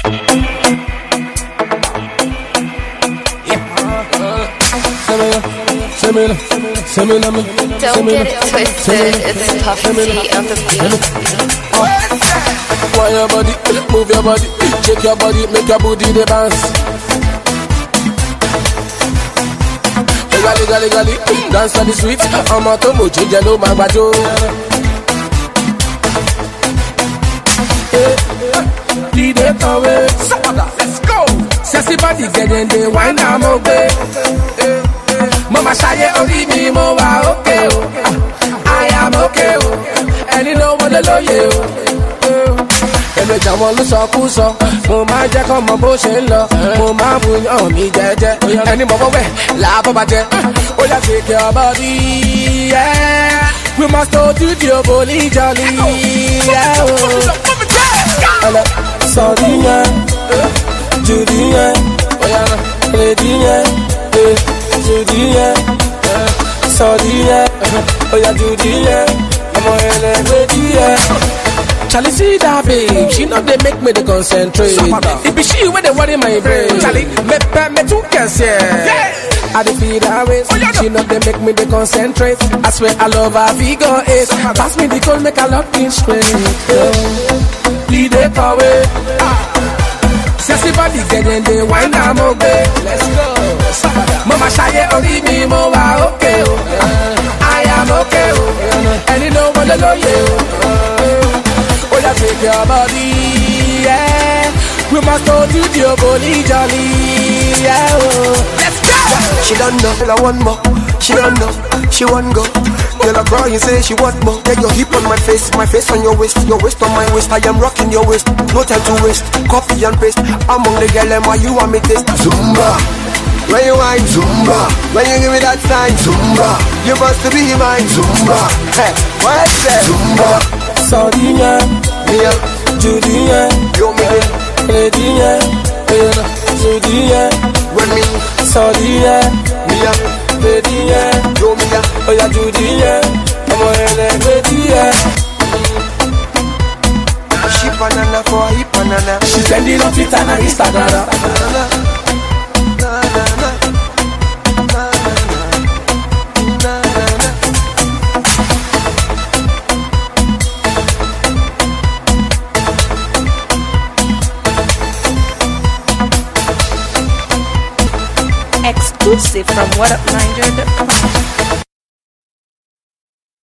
Don't get it twisted, it's Puffy T on the beat. Why your body, move your body, shake your body, make your booty the bounce. Gali, gali, dance on the street. I'm a tomo, change your my bajo. Lead it away, let's go. Sexy body getting the wine, I'm okay. Mama shy only me, mama okay. I am okay. And you know what the law you. Ẹnu ìjà wọn ló sọ kú sọ, mo máa jẹ́ kọ́ mọ bó ṣe ń lọ, mo máa mú yàn mí jẹ́jẹ́, ẹni mọ̀ bọ́wẹ́ làbọ̀ bàjẹ́, ó yà take your body, yeah. We must go to the Oboli Jolly, yeah. Sọ̀rí yẹn, jùdí yẹn, lèdí yẹn, jùdí yẹn, sọ̀rí yẹn, ó yà jùdí yẹn, ọmọ ẹlẹ́gbẹ̀dí yẹn. Charlie, see that babe, she know they make me to concentrate. It be she where they worry my brain. Charlie, me too cares, yeah. I dey feel that way, she know they make me to concentrate. I swear I love her figure eight. Pass me the cold, make I love me straight. Lead it away. Sexy body getting the wine, I'm okay. Let's go. Mama shy only me, mama okay. I am okay. And you know what the law you. Oh, yeah, take your body, yeah. We must go to the Oboli Jolly, yeah. Oh. Let's go. She don't know, tell her one more. She don't know, she want go. Girl, a girl, you say she want more. Get your hip on my face on your waist on my waist. I am rocking your waist, no time to waste. Copy and paste, among the girl, and why you want me taste? Zumba. When you whine, Zumba. When you give me that sign, Zumba. You must be mine, Zumba. Hey, what I say? Zumba. Sorry, yeah. Judy, yeah. You me in. Lady, yeah. Judy, yeah. When me. Sorry, yeah. Me, yeah. Lady, yeah. You me, yeah. Oh, yeah, Judy, yeah. I'm a lady, yeah. She banana for a hip banana. She sending up it on her Instagram. Exclusive from whatupniger.com.